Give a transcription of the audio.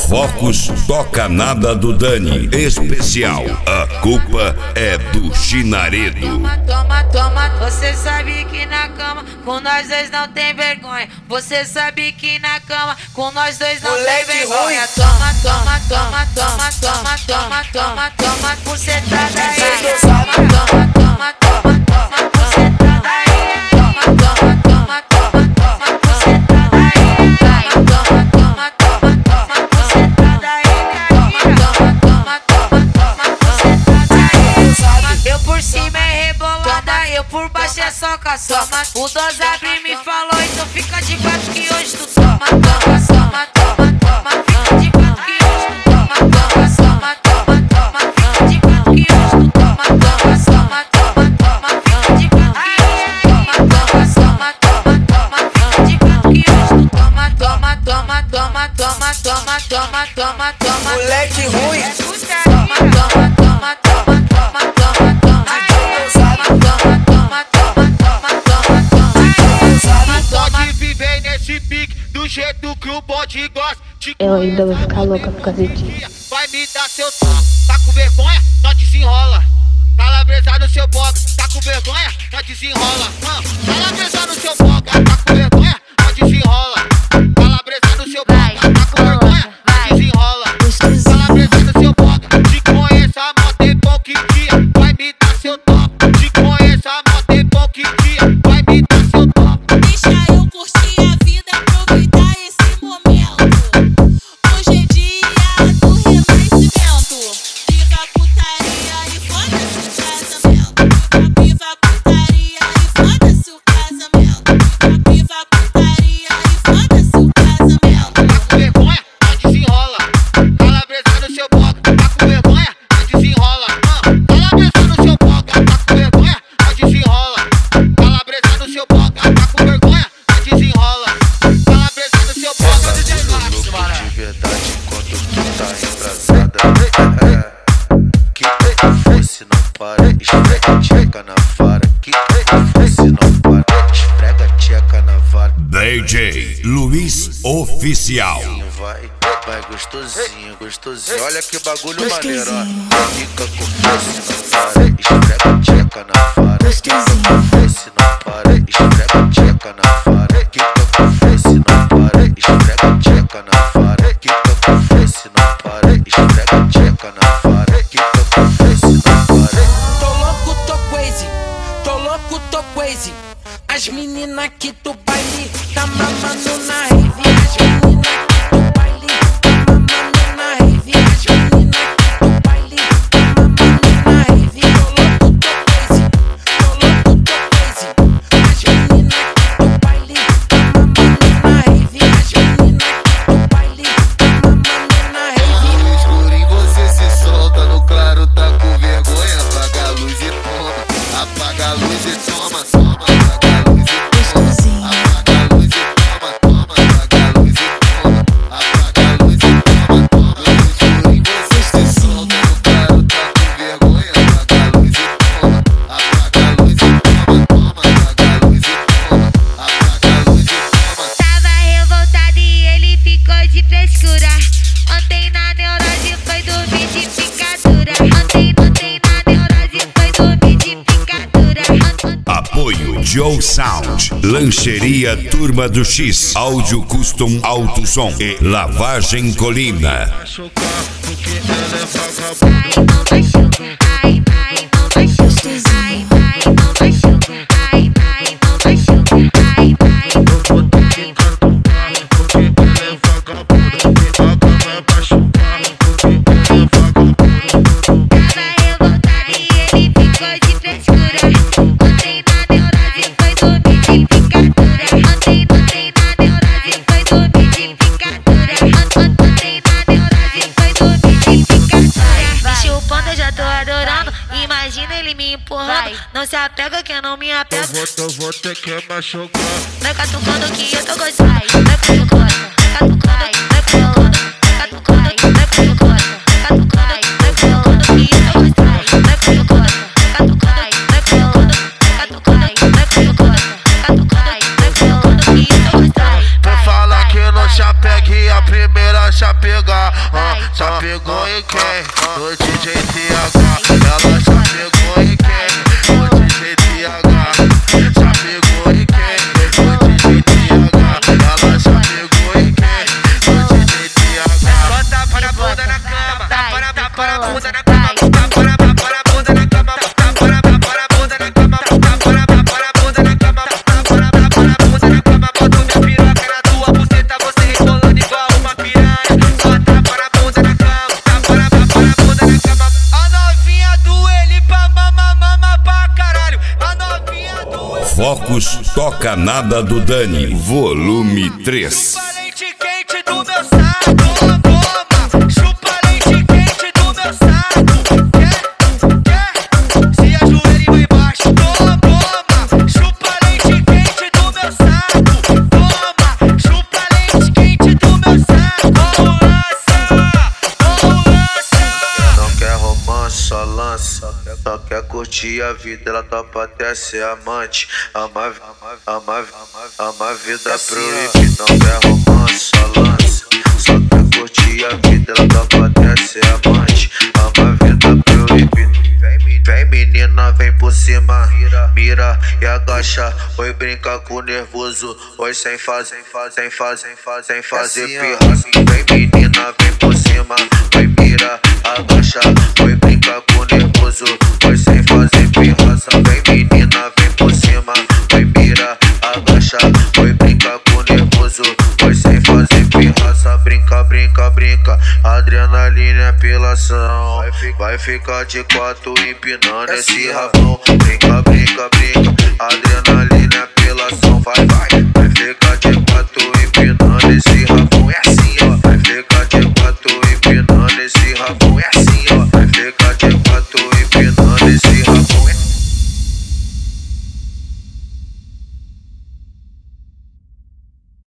Fofocos toca nada do Dani. Especial, a culpa é do Chinaredo. Toma, toma, você sabe que na cama com nós dois não tem vergonha. Você sabe que na cama com nós dois não tem vergonha. Toma, toma, toma, toma, toma, toma, toma, toma, bucetada aí. Toma, toma, toma, toma, toma, bucetada aí. Toma, toma, toma, toma, toma, bucetada aí. Toma, toma, toma, toma, bucetada aí. Toma, toma, toma, toma, bucetada aí. Eu por cima é rebolada, eu por baixo é só caçoma. O Dos abre me falou, então fica de quatro que hoje tu toma, toma, toma, toma, toma. Fica de quatro que hoje tu toma, toma, toma, toma, toma. Fica de quatro que hoje tu toma, toma, toma, toma, toma. Fica de quatro que hoje tu toma, toma, toma, toma, toma. Fica de quatro que hoje tu toma, toma, toma, toma, toma, toma, toma, toma, toma. Moleque ruim. Toma, toma, toma, toma, toma, toma, toma. Pode viver nesse pique do jeito que o bode gosta. Eu ainda vou ficar louca por causa disso. Vai me dar seu tom. Tá com vergonha? Só desenrola. Calabresa no seu boga. Tá com vergonha? Só desenrola. Calabresa no seu boga. Tá com vergonha? Só desenrola. Calabresa no seu boga. Tá com vergonha? Só desenrola. Calabresa no seu boga. Te conheço há mó tempo que dia. Vai me dar seu top. Te conheço há mó tempo que dia. Vai me dar seu top. Deixa eu curtir a vida, aproveitar esse momento. Hoje é dia do renascimento. Viva a putaria e foda-se o casamento. Viva a putaria e foda-se o casamento. Viva a putaria e foda-se o casamento. Tá com vergonha? Só desenrola. Calabresa no seu boga. Tá com vergonha? Só desenrola. Calabresa no seu boga. Tá com vergonha? Só desenrola. Calabresa no seu boga. Tá com vergonha? Só desenrola. Calabresa no seu boga. De verdade enquanto tu tá embrasada. Que fosse não para, esfrega tcheca na vara. Que fosse não para, esfrega tcheca na vara. DJ Luiz Oficial. Vai gostosinho, gostosinho. Olha que bagulho maneiro, ó. Fica com fosse não para, esfrega tcheca na vara. Fica com fosse não para, esfrega tcheca na vara. Fica com fosse não para, esfrega tcheca na vara. Fica com fosse não para, esfrega tcheca na vara. Fica com fosse não para. Tô louco, tô crazy. Tô louco, tô crazy. As meninas aqui do baile tá mamando na rave. As meninas aqui do baile tá mamando na rave. As meninas aqui do baile tá mamando na rave. Tô louco, tô crazy. Tô louco, tô crazy. As meninas aqui do baile tá mamando na rave. As meninas aqui do baile tá mamando na rave. No escuro em você se solta, no claro tá com vergonha. Apaga a luz e toma, apaga a luz e toma, toma. Apaga a luz e toma, apaga a luz e toma, toma. Apaga a luz e toma, apaga a luz e toma, toma. No escuro em você se solta, no claro tá com vergonha. Apaga a luz e toma, apaga a luz e toma, toma. Apaga a luz e toma, apaga a luz e toma. Tava revoltado e ele ficou de frescura. Ontem na neurose foi dormir de picadura. Ontem na neurose foi dormir de picadura. Apoio Joe Sound, Lancheria Turma do X, Áudio Custom Alto Som e Lavagem Colina. Ai, não machuca. Ai, ai, não machuca. Ai, ai, não machuca. Ai, ai, não machuca. Ai, ai, tava revoltado e ele ficou de frescura. Ontem na neurose foi dormir de picadura. Ontem na neurose foi dormir de picadura. Ontem na neurose foi dormir de picadura. Me chupando eu já tô adorando. Imagina ele me empurrando. Não se apega que eu não me apego. Eu vou ter que machucar. Vai catucando que eu tô gostando. Vai catucando, vai catucando, vai catucando, vai catucando, vai catucando, vai catucando que eu tô gostando. Vai catucando, vai catucando, vai catucando, vai catucando, vai catucando que eu tô gostando. Vou falar que não se apegue, a primeira se apegar. Toca Nada do Dani, volume 3. Chupa leite quente do meu saco, toma. Chupa leite quente do meu saco. Quer? Se ajoelha e vai embaixo, toma. Chupa leite quente do meu saco, toma. Chupa leite quente do meu saco. Não quer romance, só lança. Só quer curtir a vida, ela topa até ser amante. Ama a vida proibida. Não quer romance, só lança. Só quer curtir a vida, ela topa até ser amante. Ama a vida proibida. Vem menina, vem por cima, mira e agacha. Oi, brinca com nervoso, oi sem fazer pirraça. Vem menina, vem por cima, oi mira, agacha. Oi, brinca com nervoso, oi sem fazer pirraça. Vem menina, vem por cima, oi mira, agacha. Oi, brinca com nervoso, oi sem fazer pirraça. Brinca, adrenalina é apelação. Vai ficar de quatro empinando esse rabão. Brinca, adrenalina é apelação. Vai ficar de